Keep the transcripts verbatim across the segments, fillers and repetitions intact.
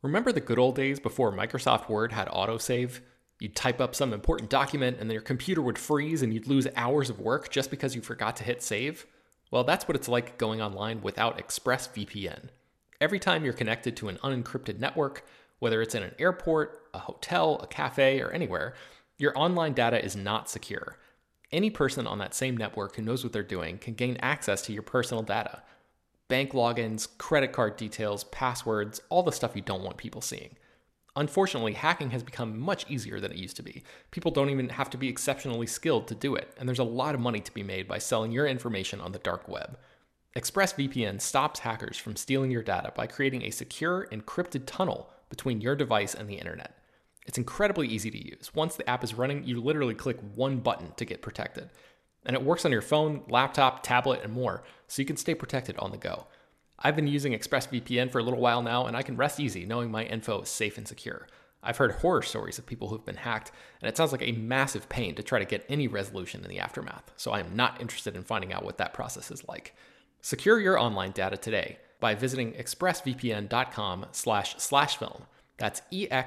Remember the good old days before Microsoft Word had autosave? You'd type up some important document and then your computer would freeze and you'd lose hours of work just because you forgot to hit save? Well, that's what it's like going online without ExpressVPN. Every time you're connected to an unencrypted network, whether it's in an airport, a hotel, a cafe, or anywhere, your online data is not secure. Any person on that same network who knows what they're doing can gain access to your personal data. Bank logins, credit card details, passwords, all the stuff you don't want people seeing. Unfortunately, hacking has become much easier than it used to be. People don't even have to be exceptionally skilled to do it, and there's a lot of money to be made by selling your information on the dark web. ExpressVPN stops hackers from stealing your data by creating a secure, encrypted tunnel between your device and the internet. It's incredibly easy to use. Once the app is running, you literally click one button to get protected. And it works on your phone, laptop, tablet, and more, so you can stay protected on the go. I've been using ExpressVPN for a little while now, and I can rest easy knowing my info is safe and secure. I've heard horror stories of people who've been hacked, and it sounds like a massive pain to try to get any resolution in the aftermath, so I am not interested in finding out what that process is like. Secure your online data today by visiting expressvpn.com slash slash film. That's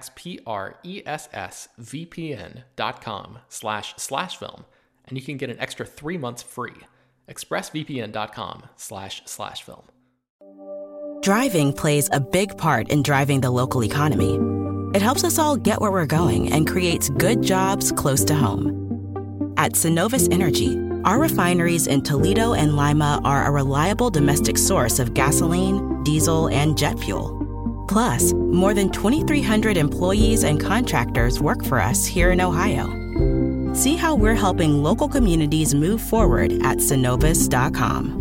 E-X-P-R-E-S-S-V-P-N dot com slash slash film. And you can get an extra three months free. expressvpn.com slash slash film. Driving plays a big part in driving the local economy. It helps us all get where we're going and creates good jobs close to home. At Synovus Energy, our refineries in Toledo and Lima are a reliable domestic source of gasoline, diesel, and jet fuel. Plus, more than twenty-three hundred employees and contractors work for us here in Ohio. See how we're helping local communities move forward at synovus dot com.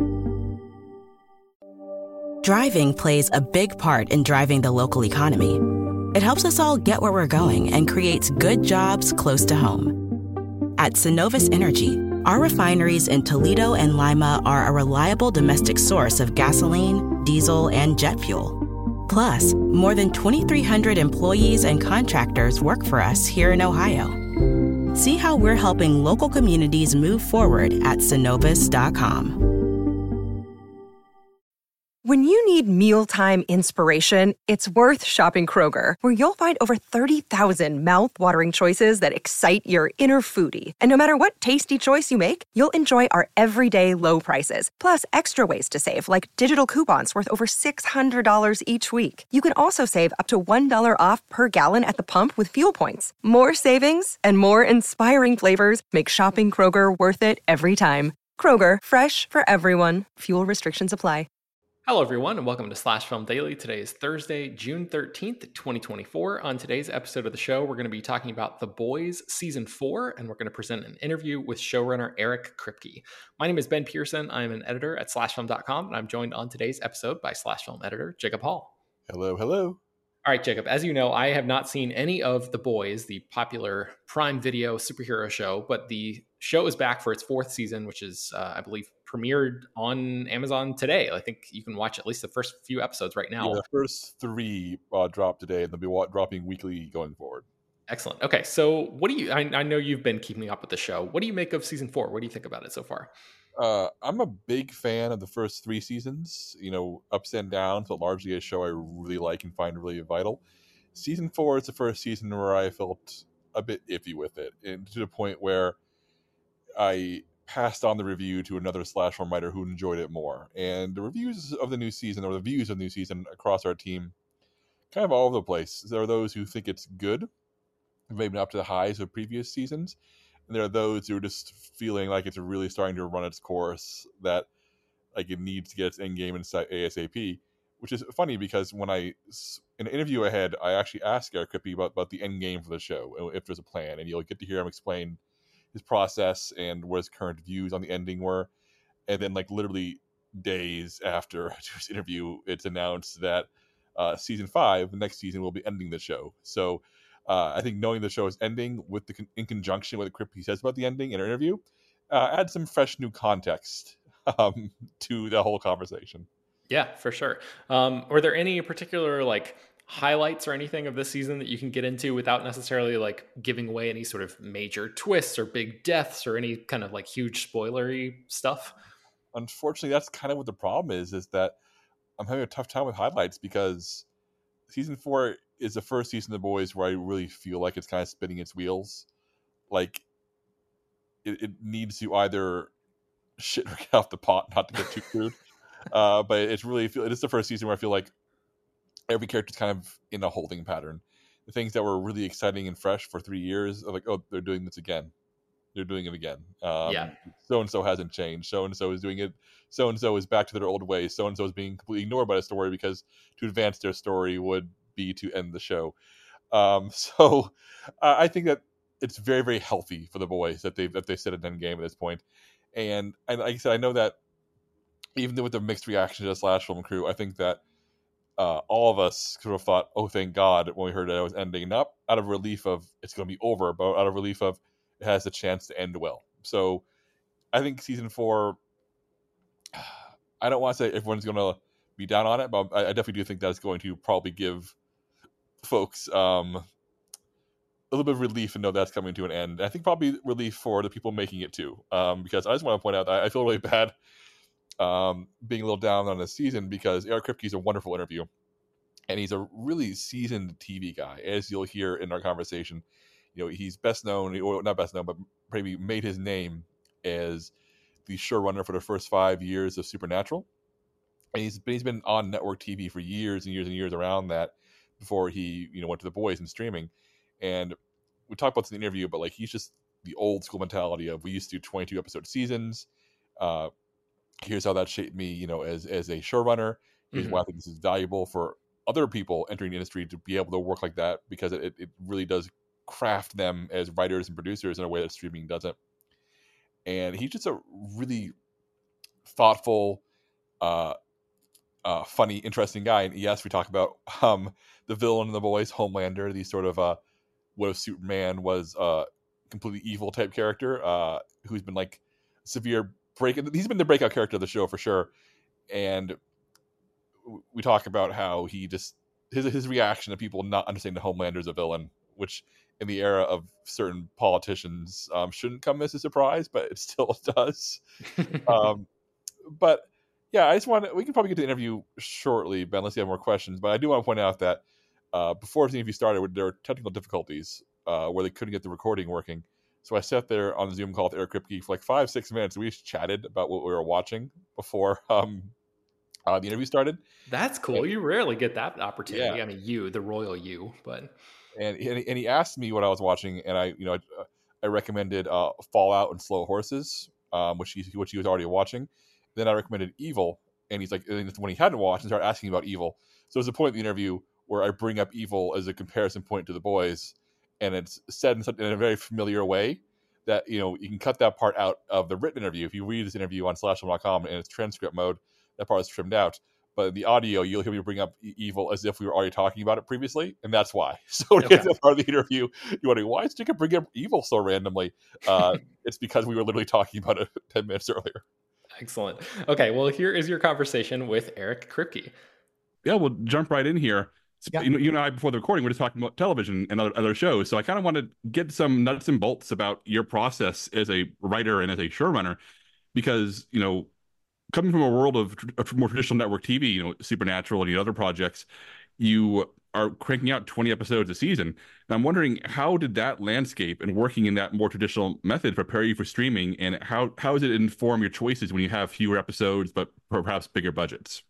Driving plays a big part in driving the local economy. It helps us all get where we're going and creates good jobs close to home. At Synovus Energy, our refineries in Toledo and Lima are a reliable domestic source of gasoline, diesel, and jet fuel. Plus, more than twenty-three hundred employees and contractors work for us here in Ohio. See how we're helping local communities move forward at synovus dot com. When you need mealtime inspiration, it's worth shopping Kroger, where you'll find over thirty thousand mouth-watering choices that excite your inner foodie. And no matter what tasty choice you make, you'll enjoy our everyday low prices, plus extra ways to save, like digital coupons worth over six hundred dollars each week. You can also save up to one dollar off per gallon at the pump with fuel points. More savings and more inspiring flavors make shopping Kroger worth it every time. Kroger, fresh for everyone. Fuel restrictions apply. Hello, everyone, and welcome to Slash Film Daily. Today is Thursday, June thirteenth, twenty twenty-four. On today's episode of the show, we're going to be talking about The Boys Season four, and we're going to present an interview with showrunner Eric Kripke. My name is Ben Pearson. I'm an editor at slash film dot com, and I'm joined on today's episode by Slash Film editor Jacob Hall. Hello, hello. All right, Jacob, as you know, I have not seen any of The Boys, the popular Prime Video superhero show, but the show is back for its fourth season, which is, uh, I believe, premiered on Amazon today. I think you can watch at least the first few episodes right now. Yeah, the first three uh, dropped today, and they'll be wa- dropping weekly going forward. Excellent. Okay, so what do you, I, I know you've been keeping up with the show. What do you make of season four? What do you think about it so far? Uh, I'm a big fan of the first three seasons, you know, ups and downs, but largely a show I really like and find really vital. Season four is the first season where I felt a bit iffy with it, and to the point where I passed on the review to another slash film writer who enjoyed it more. And the reviews of the new season, or the views of the new season across our team, kind of all over the place. There are those who think it's good, maybe not up to the highs of previous seasons. And there are those who are just feeling like it's really starting to run its course, that like it needs to get its end game in ASAP. Which is funny because when I, in an interview I had, I actually asked Eric Kripke about, about the end game for the show, if there's a plan. And you'll get to hear him explain his process and what his current views on the ending were. And then like literally days after his interview, it's announced that uh, season five, the next season, will be ending the show. So uh, I think knowing the show is ending with the in conjunction with what Kripke says about the ending in an interview, uh, adds some fresh new context um, to the whole conversation. Yeah, for sure. Um, were there any particular like highlights or anything of this season that you can get into without necessarily like giving away any sort of major twists or big deaths or any kind of like huge spoilery stuff? Unfortunately, that's kind of what the problem is, is that I'm having a tough time with highlights because season four is the first season of The Boys where I really feel like it's kind of spinning its wheels. Like it, it needs to either shit or get off the pot, not to get too crude. uh, but it's really feel it is the first season where I feel like every character's kind of in a holding pattern. The things that were really exciting and fresh for three years are like, oh, they're doing this again. They're doing it again. Um, Yeah. So and so hasn't changed. So and so is doing it. So and so is back to their old ways. So and so is being completely ignored by the story because to advance their story would be to end the show. Um, so uh, I think that it's very, very healthy for The Boys that they've that they set an end game at this point. And and like I said, I know that even with the mixed reaction to the Slash Film crew, I think that uh, all of us sort of thought, "Oh, thank God!" when we heard that it was ending, not out of relief of it's going to be over, but out of relief of it has a chance to end well. So I think season four, I don't want to say everyone's going to be down on it, but I, I definitely do think that's going to probably give folks um, a little bit of relief and know that's coming to an end. I think probably relief for the people making it too, um, because I just want to point out that I feel really bad um, being a little down on this season because Eric Kripke is a wonderful interview, and he's a really seasoned T V guy, as you'll hear in our conversation. You know, he's best known, or not best known, but maybe made his name as the showrunner for the first five years of Supernatural. And he's been, he's been on network T V for years and years and years around that before he, you know, went to The Boys and streaming. And we talked about this in the interview, but like he's just the old school mentality of we used to do twenty-two episode seasons. Uh, here's how that shaped me, you know, as as a showrunner. Here's Mm-hmm. why I think this is valuable for other people entering the industry to be able to work like that, because it, it really does craft them as writers and producers in a way that streaming doesn't. And he's just a really thoughtful, uh, uh, funny, interesting guy. And yes, we talk about um, the villain in The Boys, Homelander, these sort of uh, what if Superman was a completely evil type character uh, who's been like severe break. He's been the breakout character of the show for sure. And we talk about how he just his his reaction to people not understanding the Homelander as a villain, which in the era of certain politicians um, shouldn't come as a surprise, but it still does. um, but yeah, I just want to, we can probably get to the interview shortly, Ben, unless you have more questions. But I do want to point out that uh, before the interview started, there were technical difficulties uh, where they couldn't get the recording working. So I sat there on the Zoom call with Eric Kripke for like five, six minutes. And we just chatted about what we were watching before um, uh, the interview started. That's cool. And, you rarely get that opportunity. Yeah. I mean, you, the royal you, but and and he, and he asked me what I was watching, and I, you know, I, I recommended uh, Fallout and Slow Horses, um, which he which he was already watching. Then I recommended Evil, and he's like, and when he hadn't watched, and started asking about Evil. So there's a point in the interview where I bring up Evil as a comparison point to The Boys, and it's said in, such, in a very familiar way that, you know, you can cut that part out of the written interview. If you read this interview on slash film dot com and it's transcript mode, that part is trimmed out. But in the audio, you'll hear me bring up Evil as if we were already talking about it previously, and that's why. So to Okay. get to part of the interview, you're wondering, why is Jacob bringing up Evil so randomly? Uh, it's because we were literally talking about it ten minutes earlier. Excellent. Okay, well, here is your conversation with Eric Kripke. Yeah, we'll jump right in here. Yeah. You know, you and I, before the recording, we're just talking about television and other, other shows. So I kind of want to get some nuts and bolts about your process as a writer and as a showrunner, because, you know, coming from a world of, of more traditional network T V, you know, Supernatural and other projects, you are cranking out twenty episodes a season. And I'm wondering, how did that landscape and working in that more traditional method prepare you for streaming, and how how does it inform your choices when you have fewer episodes but perhaps bigger budgets?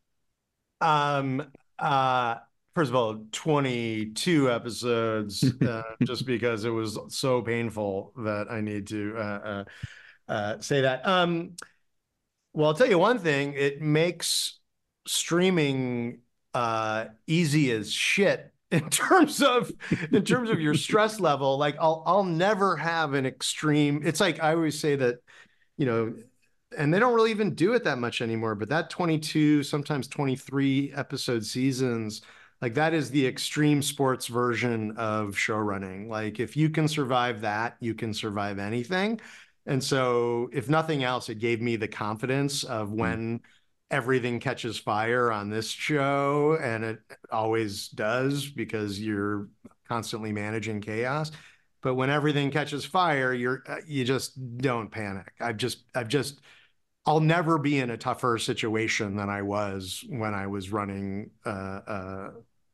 Um, uh, first of all, twenty-two episodes, uh, just because it was so painful that I need to uh, uh, uh, say that. Um, well, I'll tell you one thing, it makes streaming uh, easy as shit in terms of in terms of your stress level. Like I'll I'll never have an extreme. It's like I always say that, you know, and they don't really even do it that much anymore, but that twenty-two, sometimes twenty-three episode seasons, like that is the extreme sports version of showrunning. Like if you can survive that, you can survive anything. And so if nothing else, it gave me the confidence of when everything catches fire on this show, and it always does because you're constantly managing chaos. But when everything catches fire, you're you just don't panic. I've just I've just I'll never be in a tougher situation than I was when I was running uh, uh,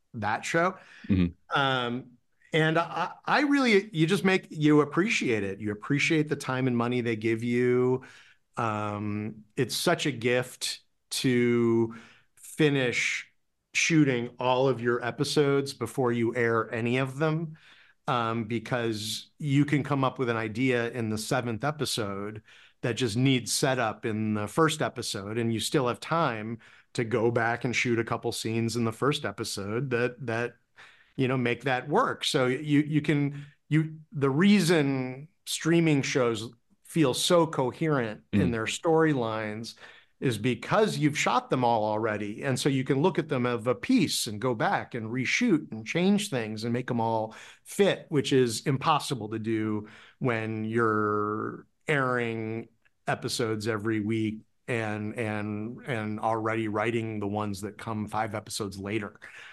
that show. Mm-hmm. Um, and I, I really, you just make, you appreciate it. You appreciate the time and money they give you. Um, it's such a gift to finish shooting all of your episodes before you air any of them, um, because you can come up with an idea in the seventh episode that just needs setup in the first episode, and you still have time to go back and shoot a couple scenes in the first episode that that you know make that work. So you you can you the reason streaming shows feel so coherent mm. in their storylines is because you've shot them all already. And so you can look at them of a piece and go back and reshoot and change things and make them all fit, which is impossible to do when you're airing episodes every week and and and already writing the ones that come five episodes later.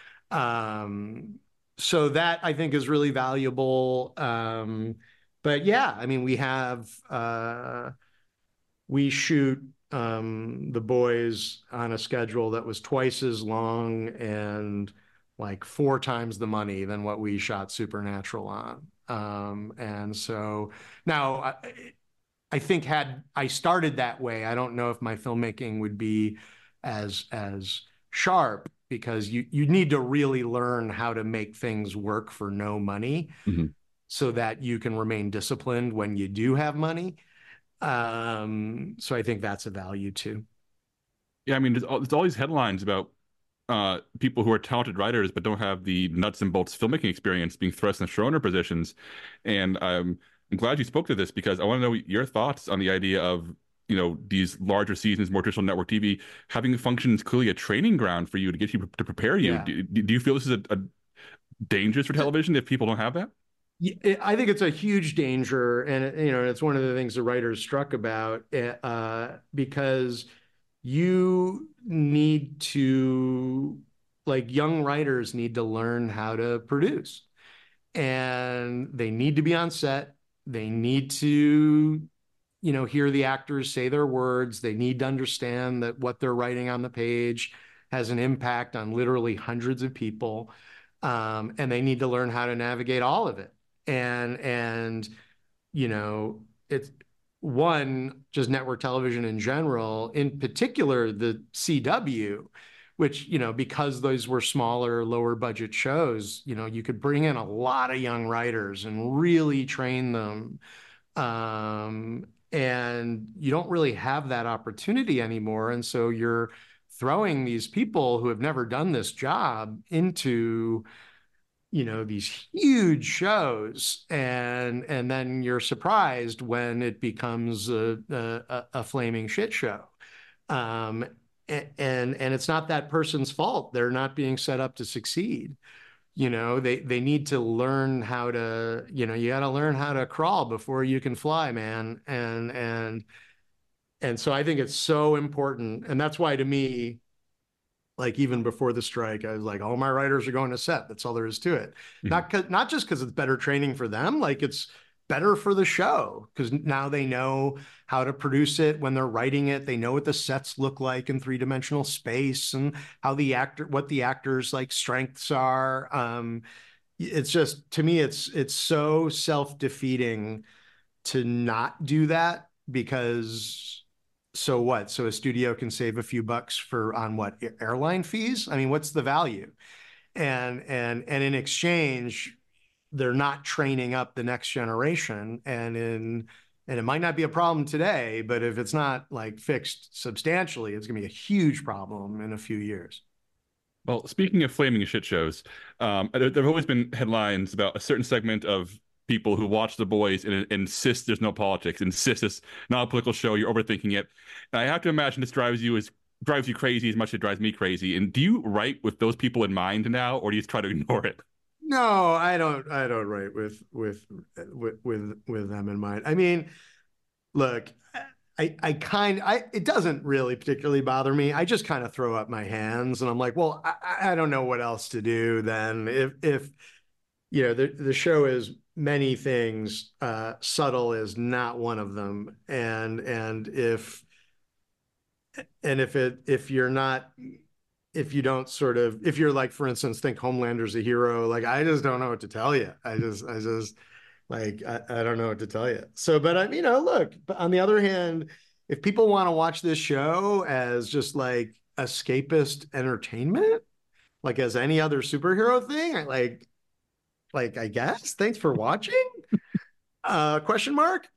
Um, so that I think is really valuable. Um, but yeah, I mean, we have uh, we shoot um, The Boys on a schedule that was twice as long and like four times the money than what we shot Supernatural on. Um, and so now I, I think had I started that way, I don't know if my filmmaking would be as as sharp, because you you need to really learn how to make things work for no money, mm-hmm. so that you can remain disciplined when you do have money. Um, so I think that's a value too. Yeah, I mean, there's all, there's all these headlines about uh, people who are talented writers but don't have the nuts and bolts filmmaking experience being thrust in showrunner positions, and um, I'm glad you spoke to this because I want to know your thoughts on the idea of, you know, these larger seasons, more traditional network T V, having functions clearly a training ground for you to get you to prepare you. Yeah. Do, do you feel this is a, a dangerous for television if people don't have that? I think it's a huge danger, and you know, it's one of the things the writers struck about, uh, because you need to, like, young writers need to learn how to produce, and they need to be on set. They need to, you know, hear the actors say their words. They need to understand that what they're writing on the page has an impact on literally hundreds of people, um, and they need to learn how to navigate all of it. And, and, you know, it's one, just network television in general, in particular, the C W, which, you know, because those were smaller, lower budget shows, you know, you could bring in a lot of young writers and really train them. Um, and you don't really have that opportunity anymore. And so you're throwing these people who have never done this job into, you know, these huge shows, and and then you're surprised when it becomes a a, a flaming shit show, um, and and it's not that person's fault. They're not being set up to succeed. You know, they they need to learn how to, you know, you got to learn how to crawl before you can fly, man. And and and so I think it's so important, and that's why to me, like, even before the strike, I was like, all my writers are going to set. That's all there is to it. Mm-hmm. Not cause, not just because it's better training for them, like it's better for the show, because now they know how to produce it when they're writing it. They know what the sets look like in three-dimensional space and how the actor, what the actors' like strengths are. Um, it's just, to me, it's it's so self-defeating to not do that, because so what? So a studio can save a few bucks for on what, airline fees? I mean, what's the value? And and and in exchange, they're not training up the next generation. And in and it might not be a problem today, but if it's not like fixed substantially, it's going to be a huge problem in a few years. Well, speaking of flaming shit shows, um, there, there have always been headlines about a certain segment of people who watch The Boys and, and insist there's no politics, insist it's not a political show, you're overthinking it. And I have to imagine this drives you as drives you crazy as much as it drives me crazy. And do you write with those people in mind now, or do you try to ignore it? No, I don't. I don't write with with with with, with them in mind. I mean, look, I I kind I it doesn't really particularly bother me. I just kind of throw up my hands and I'm like, well, I, I don't know what else to do then. If if you know, the the show is many things, uh, subtle is not one of them. And and if and if it if you're not if you don't sort of, if you're like, for instance, think Homelander's a hero, like I just don't know what to tell you. I just, I just like, I, I don't know what to tell you. So, but I'm, you know, look, but on the other hand, if people want to watch this show as just like escapist entertainment, like as any other superhero thing, I like, like, I guess, thanks for watching, uh, question mark.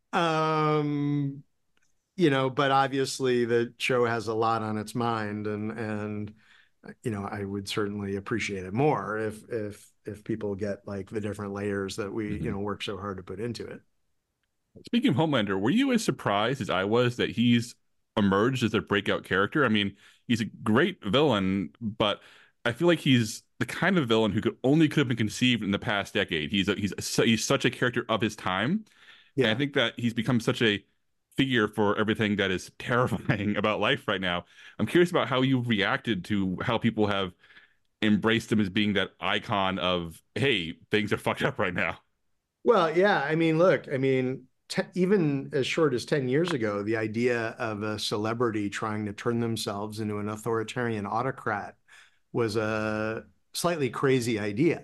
Um, you know, but obviously the show has a lot on its mind, and, and, you know, I would certainly appreciate it more if, if, if people get like the different layers that we, Mm-hmm. you know, work so hard to put into it. Speaking of Homelander, were you as surprised as I was that he's emerged as a breakout character? I mean, he's a great villain, but I feel like he's the kind of villain who could only could have been conceived in the past decade. He's a, he's a, he's such a character of his time, and I Yeah. think that he's become such a figure for everything that is terrifying about life right now. I'm curious about how you've reacted to how people have embraced him as being that icon of, hey, things are fucked up right now. Well, yeah. I mean, look, I mean, te- even as short as ten years ago, the idea of a celebrity trying to turn themselves into an authoritarian autocrat was a slightly crazy idea.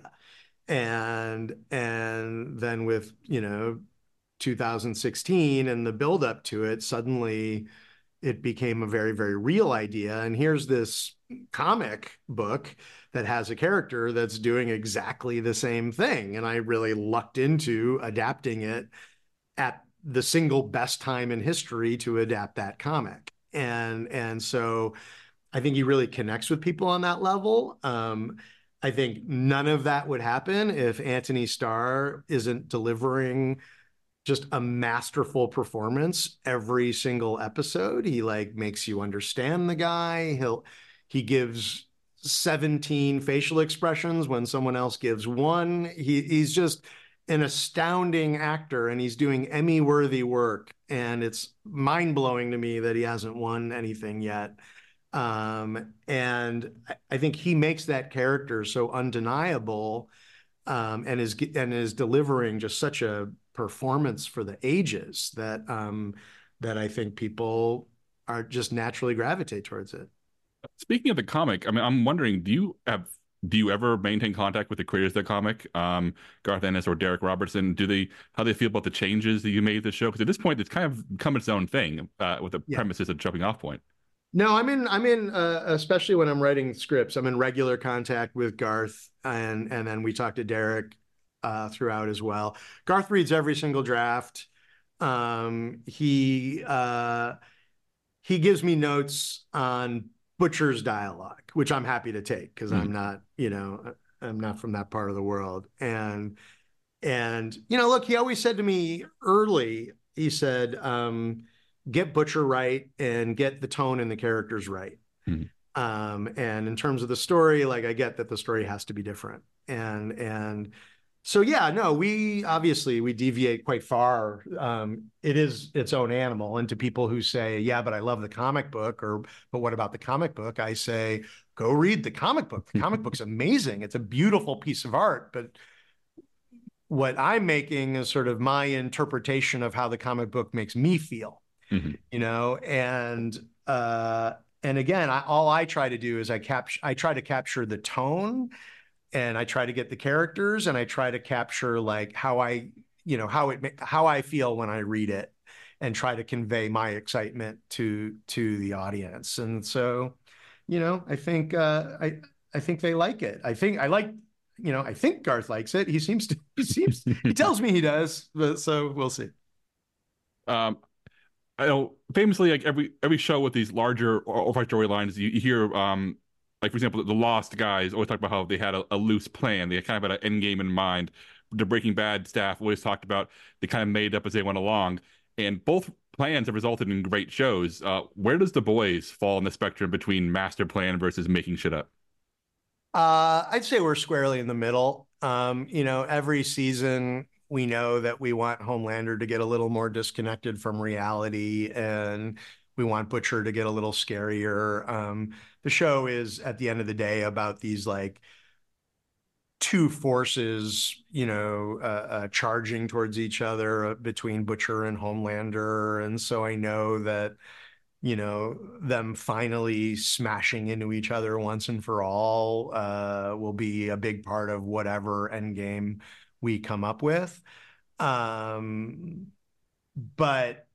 And and then with, you know, two thousand sixteen and the buildup to it, suddenly it became a very, very real idea. And here's this comic book that has a character that's doing exactly the same thing. And I really lucked into adapting it at the single best time in history to adapt that comic. And, and so I think he really connects with people on that level. Um, I think none of that would happen if Anthony Starr isn't delivering just a masterful performance every single episode. He like makes you understand the guy. He'll he gives seventeen facial expressions when someone else gives one. He he's just an astounding actor, and he's doing Emmy-worthy work. And it's mind-blowing to me that he hasn't won anything yet. Um, and I think he makes that character so undeniable, um, and is and is delivering just such a performance for the ages that um, that I think people are just naturally gravitate towards it. Speaking of the comic, I mean, I'm wondering, do you have do you ever maintain contact with the creators of the comic, um, Garth Ennis or Derek Robertson? Do they how they feel about the changes that you made to the show? Because at this point, it's kind of become its own thing uh, with the Yeah. premise as a jumping off point. No, I'm in. I'm in. Uh, especially when I'm writing scripts, I'm in regular contact with Garth, and and then we talk to Derek uh, throughout as well. Garth reads every single draft. Um, he uh, he gives me notes on Butcher's dialogue, which I'm happy to take because Mhm. I'm not, you know, I'm not from that part of the world. And and you know, look, he always said to me early, he said, um, get Butcher right and get the tone and the characters right. Mhm. Um, and in terms of the story, like I get that the story has to be different. And and so yeah, no, we obviously we deviate quite far. Um, it is its own animal. And to people who say, yeah, but I love the comic book, or but what about the comic book? I say, go read the comic book. The comic book's amazing. It's a beautiful piece of art, but what I'm making is sort of my interpretation of how the comic book makes me feel, Mhm. you know, and uh, and again, I, all I try to do is I capture, I try to capture the tone, and I try to get the characters, and I try to capture like how I, you know, how it how I feel when I read it, and try to convey my excitement to to the audience. And so, you know, I think uh, I I think they like it. I think I like. You know, I think Garth likes it. He seems to. He seems. He tells me he does. But so we'll see. Um, I know famously, like every every show with these larger or overarching storylines, you, you hear, um, like for example, the Lost guys always talk about how they had a, a loose plan. They kind of had an end game in mind. The Breaking Bad staff always talked about they kind of made up as they went along, and both plans have resulted in great shows. Uh, where does The Boys fall on the spectrum between master plan versus making shit up? Uh, I'd say we're squarely in the middle. Um, you know, every season we know that we want Homelander to get a little more disconnected from reality, and we want Butcher to get a little scarier. Um, the show is, at the end of the day, about these like two forces, you know, uh, uh, charging towards each other uh, between Butcher and Homelander. And so I know that you know, them finally smashing into each other once and for all uh, will be a big part of whatever endgame we come up with. Um, but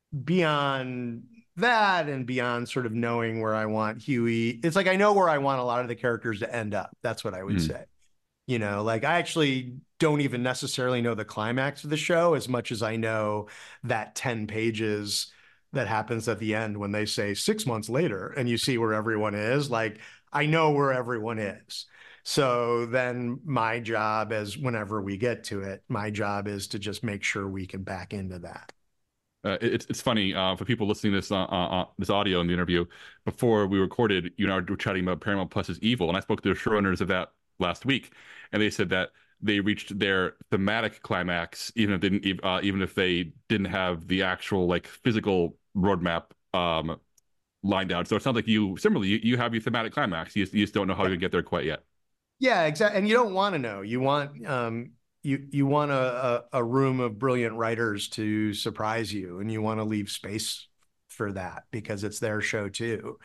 beyond that and beyond sort of knowing where I want Huey, it's like I know where I want a lot of the characters to end up. That's what I would mm. say. You know, like I actually don't even necessarily know the climax of the show as much as I know that ten pages that happens at the end when they say six months later and you see where everyone is. Like, I know where everyone is. So then my job is, whenever we get to it, my job is to just make sure we can back into that. Uh, it's it's funny uh, for people listening to this uh, uh, this audio in the interview. Before we recorded, you and I were chatting about Paramount Plus's Evil, and I spoke to the showrunners of that last week, and they said that they reached their thematic climax even if they didn't uh, even if they didn't have the actual like physical roadmap um, lined out. So it sounds like you similarly you, you have your thematic climax. You, you just don't know how yeah. to get there quite yet. Yeah, exactly. And you don't want to know. You want um, you you want a, a a room of brilliant writers to surprise you, and you want to leave space for that because it's their show too.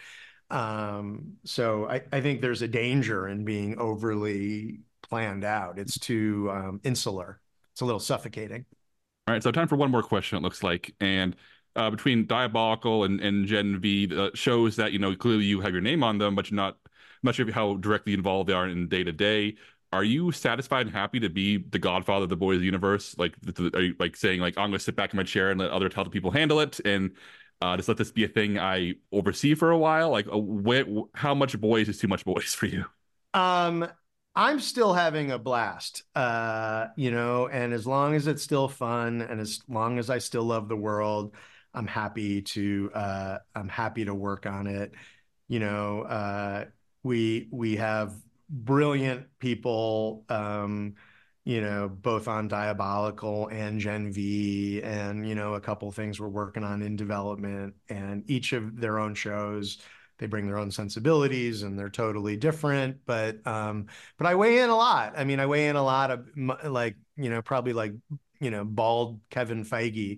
Um, so I, I think there's a danger in being overly planned out. It's too um, insular. It's a little suffocating. All right, so time for one more question, it looks like. And uh, between Diabolical and, and Gen V, uh, shows that, you know, clearly you have your name on them, but you're not much of how directly involved they are in day-to-day. Are you satisfied and happy to be the godfather of the boys universe? Like, are you like saying, like, I'm going to sit back in my chair and let other talented people handle it, and uh, just let this be a thing I oversee for a while? Like, uh, wh- how much boys is too much boys for you? Um, I'm still having a blast, uh, you know, and as long as it's still fun and as long as I still love the world, I'm happy to, uh, I'm happy to work on it. You know, uh, we, we have brilliant people, um, you know, both on Diabolical and Gen V, and, you know, a couple of things we're working on in development, and each of their own shows, they bring their own sensibilities and they're totally different, but, um, but I weigh in a lot. I mean, I weigh in a lot of like, you know, probably like, you know, bald Kevin Feige,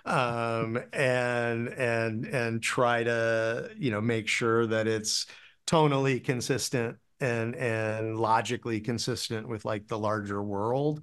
um, and, and, and try to, you know, make sure that it's tonally consistent and, and logically consistent with like the larger world.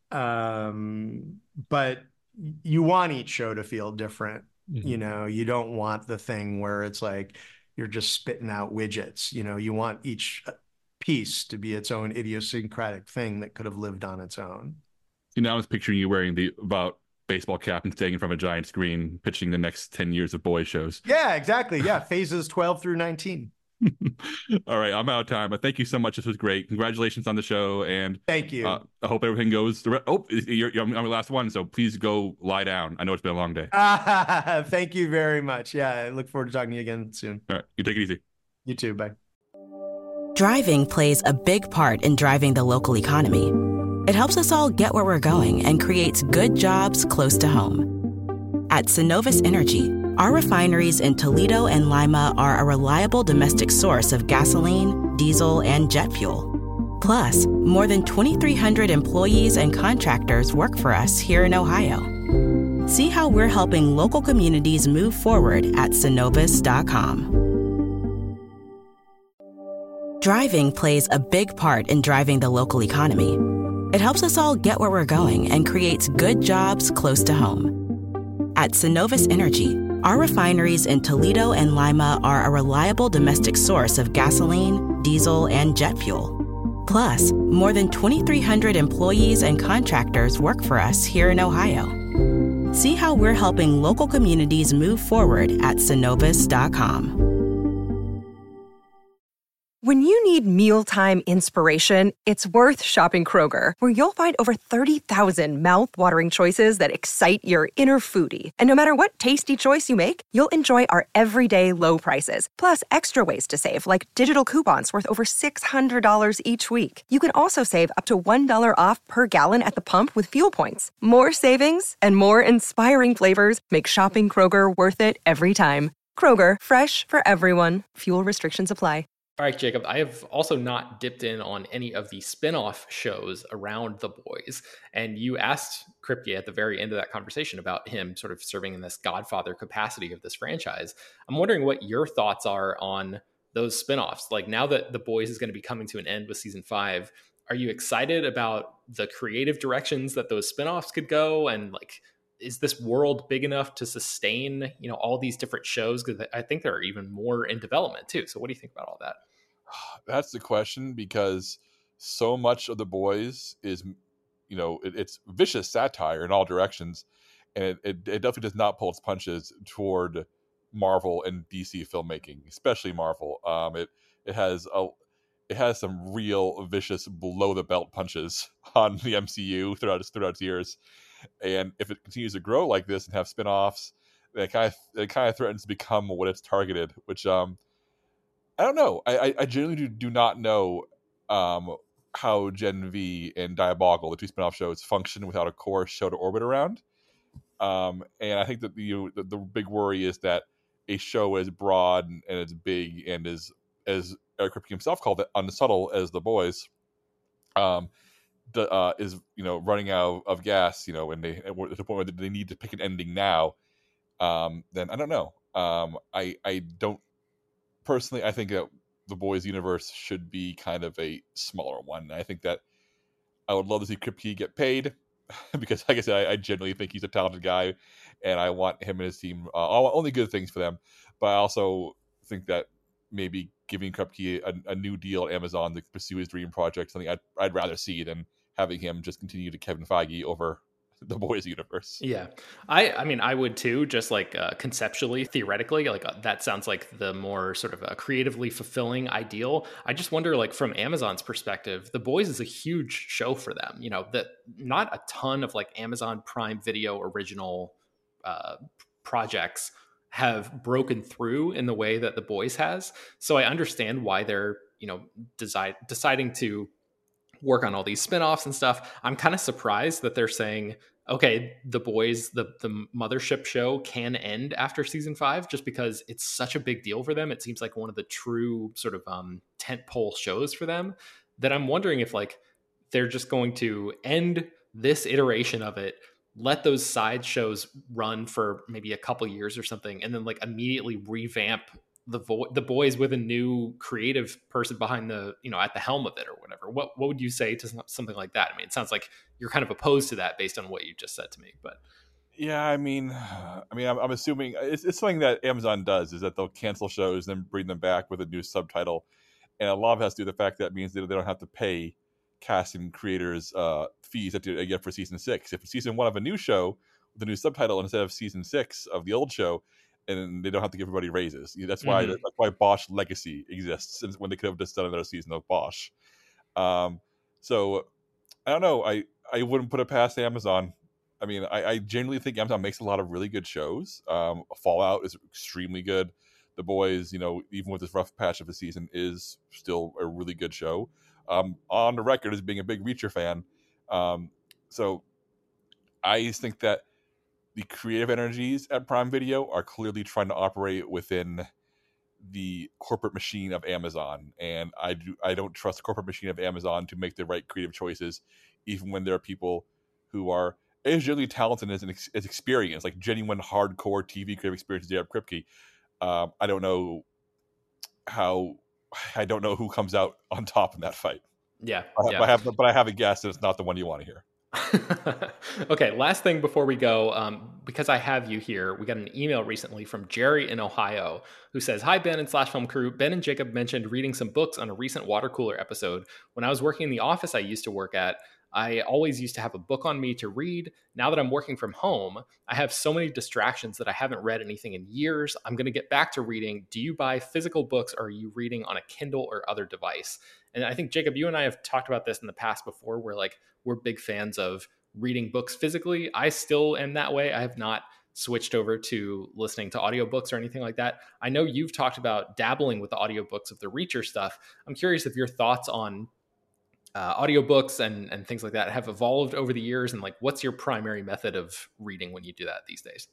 Um, but you want each show to feel different. Mm-hmm. You know, you don't want the thing where it's like, you're just spitting out widgets. You know, you want each piece to be its own idiosyncratic thing that could have lived on its own. You know, I was picturing you wearing the about baseball cap and staying in front of a giant screen, pitching the next ten years of boy shows. Yeah, exactly. Yeah, phases twelve through nineteen. All right, I'm out of time, but thank you so much. This was great. Congratulations on the show, and thank you. Uh, I hope everything goes. Re- oh, you're, you're, I'm the last one, so please go lie down. I know it's been a long day. Uh, thank you very much. Yeah, I look forward to talking to you again soon. All right, you take it easy. You too. Bye. Driving plays a big part in driving the local economy. It helps us all get where we're going and creates good jobs close to home. At Synovus Energy, our refineries in Toledo and Lima are a reliable domestic source of gasoline, diesel, and jet fuel. Plus, more than twenty-three hundred employees and contractors work for us here in Ohio. See how we're helping local communities move forward at Synovus dot com. Driving plays a big part in driving the local economy. It helps us all get where we're going and creates good jobs close to home. At Synovus Energy, our refineries in Toledo and Lima are a reliable domestic source of gasoline, diesel, and jet fuel. Plus, more than twenty-three hundred employees and contractors work for us here in Ohio. See how we're helping local communities move forward at Synovus dot com. When you need mealtime inspiration, it's worth shopping Kroger, where you'll find over thirty thousand mouth-watering choices that excite your inner foodie. And no matter what tasty choice you make, you'll enjoy our everyday low prices, plus extra ways to save, like digital coupons worth over six hundred dollars each week. You can also save up to one dollar off per gallon at the pump with fuel points. More savings and more inspiring flavors make shopping Kroger worth it every time. Kroger, fresh for everyone. Fuel restrictions apply. All right, Jacob, I have also not dipped in on any of the spin-off shows around The Boys. And you asked Kripke at the very end of that conversation about him sort of serving in this godfather capacity of this franchise. I'm wondering what your thoughts are on those spin-offs. Like, now that The Boys is going to be coming to an end with season five, are you excited about the creative directions that those spin-offs could go? And like, is this world big enough to sustain, you know, all these different shows? Because I think there are even more in development too. So what do you think about all that? That's the question, because so much of The Boys is, you know, it, it's vicious satire in all directions, and it, it, it definitely does not pull its punches toward Marvel and D C filmmaking, especially Marvel. Um, it it has a it has some real vicious below the belt punches on the M C U throughout its throughout its years, and if it continues to grow like this and have spin-offs, it kind of it kind of threatens to become what it's targeted, which um. I don't know. I, I, I genuinely do, do not know um, how Gen V and Diabolical, the two spin-off shows, function without a core show to orbit around. Um, and I think that the, the the big worry is that a show as broad and, and as big and as as Eric Kripke himself called it, unsubtle as The Boys, um, the, uh, is you know running out of gas. You know, when they at the point where they need to pick an ending now, um, then I don't know. Um, I I don't. Personally, I think that The Boys universe should be kind of a smaller one. I think that I would love to see Kripke get paid because, like I said, I, I genuinely think he's a talented guy, and I want him and his team uh, all, only good things for them. But I also think that maybe giving Kripke a, a new deal at Amazon to pursue his dream project, something I'd, I'd rather see than having him just continue to Kevin Feige over The Boys universe. Yeah. I I mean, I would too, just like uh, conceptually, theoretically, like uh, that sounds like the more sort of a creatively fulfilling ideal. I just wonder, like, from Amazon's perspective, The Boys is a huge show for them. You know, that not a ton of like Amazon Prime Video original uh, projects have broken through in the way that The Boys has. So I understand why they're, you know, decide, deciding to work on all these spinoffs and stuff. I'm kind of surprised that they're saying, okay, The Boys, the the mothership show, can end after season five, just because it's such a big deal for them. It seems like one of the true sort of um, tentpole shows for them, that I'm wondering if like they're just going to end this iteration of it, let those side shows run for maybe a couple years or something, and then like immediately revamp the vo- the Boys with a new creative person behind the, you know, at the helm of it or whatever. What what would you say to something like that? I mean, it sounds like you're kind of opposed to that based on what you just said to me, but yeah, I mean, I mean, I'm, I'm assuming it's, it's something that Amazon does, is that they'll cancel shows and then bring them back with a new subtitle, and a lot of it has to do with the fact that means that they don't have to pay cast and creators uh, fees that they get for season six. If it's season one of a new show with a new subtitle instead of season six of the old show, and they don't have to give everybody raises. That's why mm-hmm. that's why Bosch Legacy exists, when they could have just done another season of Bosch. Um, so I don't know. I, I wouldn't put it past Amazon. I mean, I, I genuinely think Amazon makes a lot of really good shows. Um, Fallout is extremely good. The Boys, you know, even with this rough patch of the season, is still a really good show. Um, on the record as being a big Reacher fan. Um, so I just think that the creative energies at Prime Video are clearly trying to operate within the corporate machine of Amazon, and I do I don't trust the corporate machine of Amazon to make the right creative choices, even when there are people who are as generally talented as, as experienced, like genuine hardcore T V creative experience as Eric Kripke. Um, I don't know how I don't know who comes out on top in that fight. Yeah, I, yeah. I have, but I have a guess that it's not the one you want to hear. Okay, last thing before we go, um, because I have you here, we got an email recently from Jerry in Ohio who says, "Hi, Ben and Slash Film Crew. Ben and Jacob mentioned reading some books on a recent water cooler episode. When I was working in the office I used to work at, I always used to have a book on me to read. Now that I'm working from home, I have so many distractions that I haven't read anything in years. I'm going to get back to reading. Do you buy physical books, or are you reading on a Kindle or other device?" And I think, Jacob, you and I have talked about this in the past before, where like we're big fans of reading books physically. I still am that way. I have not switched over to listening to audiobooks or anything like that. I know you've talked about dabbling with the audiobooks of the Reacher stuff. I'm curious if your thoughts on uh, audiobooks and, and things like that have evolved over the years, and like, what's your primary method of reading when you do that these days?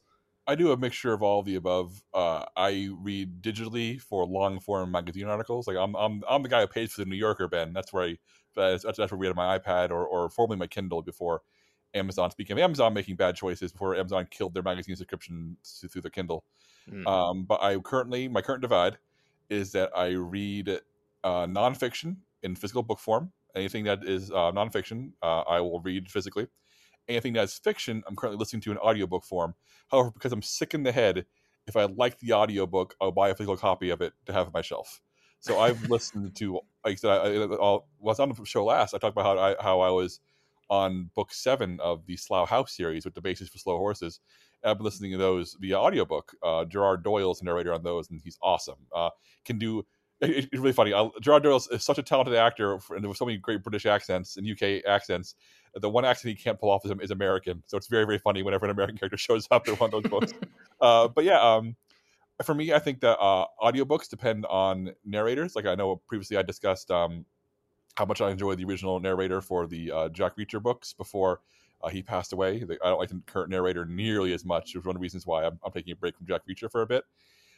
I do a mixture of all of the above. Uh, I read digitally for long form magazine articles. Like I'm, I'm, I'm the guy who pays for the New Yorker, Ben. That's where I, that's, that's where I read on my iPad or, or formerly my Kindle before Amazon. Speaking of Amazon making bad choices, before Amazon killed their magazine subscription through the Kindle. Mm. Um, but I currently, my current divide is that I read uh, nonfiction in physical book form. Anything that is uh, nonfiction, uh, I will read physically. Anything that is fiction, I'm currently listening to in audiobook form. However, because I'm sick in the head, if I like the audiobook, I'll buy a physical copy of it to have on my shelf. So I've listened to, like I said, I, I, I was on the show last, I talked about how I, how I was on book seven of the Slough House series with the basis for Slow Horses. I've been listening to those via audiobook. Uh, Gerard Doyle's the narrator on those, and he's awesome. Uh, can do it, it's really funny. I, Gerard Doyle is such a talented actor, and there were so many great British accents and U K accents. The one accent he can't pull off is, is American, so it's very, very funny whenever an American character shows up in one of those books. Uh, but yeah, um, for me, I think that uh, audiobooks depend on narrators. Like I know previously I discussed um, how much I enjoy the original narrator for the uh, Jack Reacher books before uh, he passed away. I don't like the current narrator nearly as much. It was one of the reasons why I'm, I'm taking a break from Jack Reacher for a bit.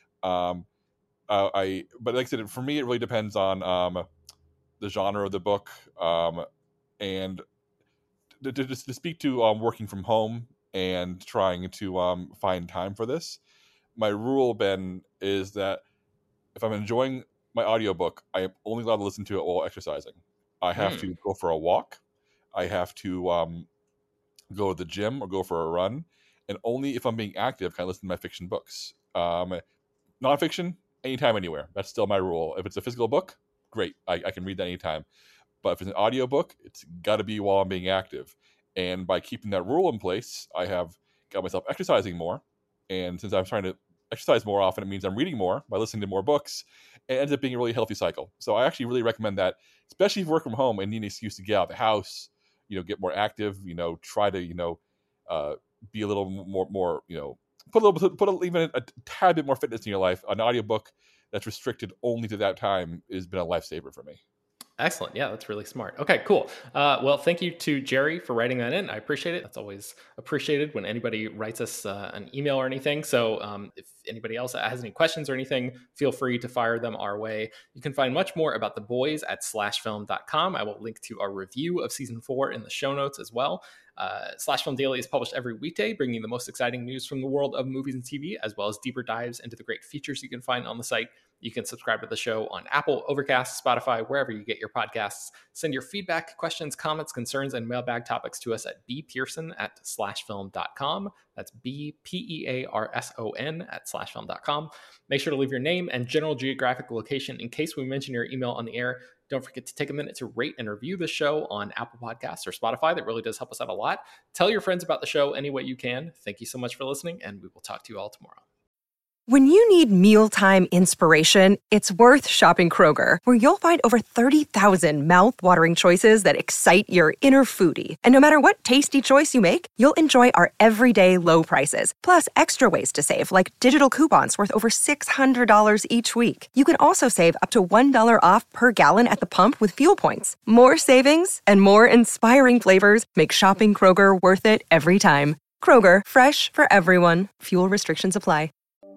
Um, uh, I, but like I said, for me, it really depends on um, the genre of the book. Um, and to, to, to speak to um, working from home and trying to um, find time for this, my rule, Ben, is that if I'm enjoying my audiobook, I am only allowed to listen to it while exercising. I have mm. to go for a walk. I have to um, go to the gym or go for a run. And only if I'm being active can I listen to my fiction books. Um, nonfiction, anytime, anywhere. That's still my rule. If it's a physical book, great. I, I can read that anytime. But if it's an audiobook, it's got to be while I'm being active. And by keeping that rule in place, I have got myself exercising more. And since I'm trying to exercise more often, it means I'm reading more by listening to more books. It ends up being a really healthy cycle. So I actually really recommend that, especially if you work from home and need an excuse to get out of the house, you know, get more active, you know, try to, you know, uh, be a little more, more, you know, put a little, put a, even a, a tad bit more fitness in your life. An audiobook that's restricted only to that time has been a lifesaver for me. Excellent. Yeah, that's really smart. Okay, cool. Uh, well, thank you to Jerry for writing that in. I appreciate it. That's always appreciated when anybody writes us uh, an email or anything. So um, if anybody else has any questions or anything, feel free to fire them our way. You can find much more about The Boys at slash film dot com. I will link to our review of season four in the show notes as well. Uh, Slash Film Daily is published every weekday, bringing the most exciting news from the world of movies and T V, as well as deeper dives into the great features you can find on the site. You can subscribe to the show on Apple, Overcast, Spotify, wherever you get your podcasts. Send your feedback, questions, comments, concerns, and mailbag topics to us at bpearson at slash film dot com. That's B P E A R S O N at slash film dot com. Make sure to leave your name and general geographic location in case we mention your email on the air. Don't forget to take a minute to rate and review the show on Apple Podcasts or Spotify. That really does help us out a lot. Tell your friends about the show any way you can. Thank you so much for listening, and we will talk to you all tomorrow. When you need mealtime inspiration, it's worth shopping Kroger, where you'll find over thirty thousand mouth-watering choices that excite your inner foodie. And no matter what tasty choice you make, you'll enjoy our everyday low prices, plus extra ways to save, like digital coupons worth over six hundred dollars each week. You can also save up to one dollar off per gallon at the pump with fuel points. More savings and more inspiring flavors make shopping Kroger worth it every time. Kroger, fresh for everyone. Fuel restrictions apply.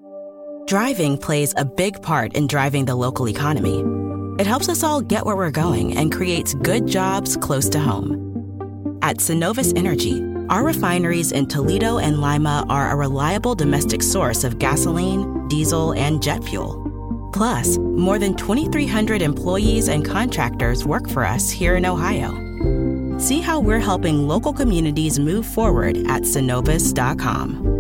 Driving plays a big part in driving the local economy. It helps us all get where we're going and creates good jobs close to home. At Synovus Energy, our refineries in Toledo and Lima are a reliable domestic source of gasoline, diesel, and jet fuel. Plus, more than twenty-three hundred employees and contractors work for us here in Ohio. See how we're helping local communities move forward at synovus dot com.